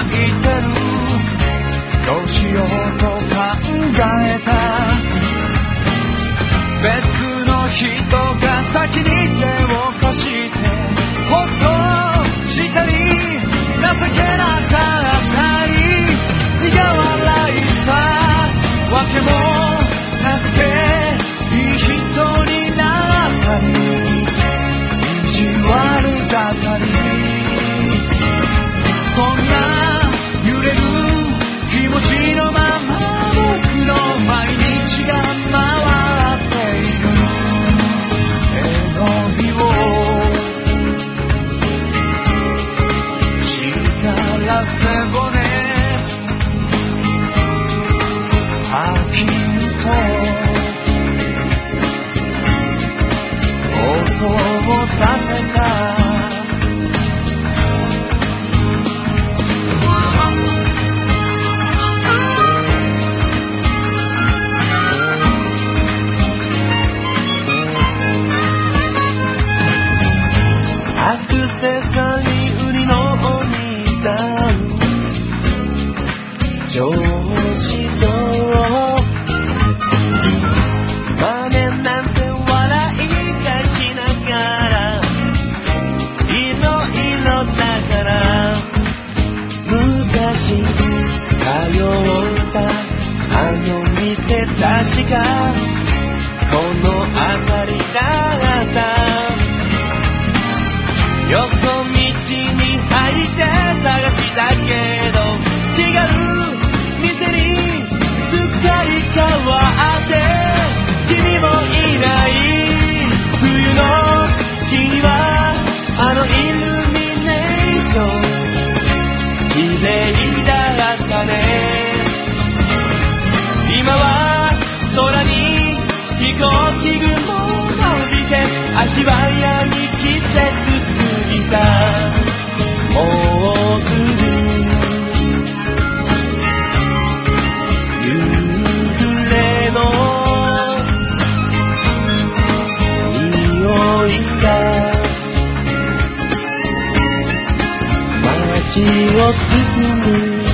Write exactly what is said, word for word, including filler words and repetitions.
いてる。どうしようと考えた。別の人が先に手を貸してほっとしたり、情けなかったり、苦笑いさわけもなくて、いい人になったり、意地悪だったり、そんな揺れる気持ちのまま僕の毎日が回っている。背伸びをしたら背骨吐きと音を立てた。アクセサリー売りのお兄さん、調子どう？マネなんて笑いがしながら、いろいろだから昔通ったあの店、確かこの辺りだった。横道に入って探したけど違う店にすっかり変わって、君もいない冬の日にはあのイルミネーション綺麗だったね。今は空に飛行機雲伸びて、足早に季節もうすぐ夕暮れの匂いが街を包む。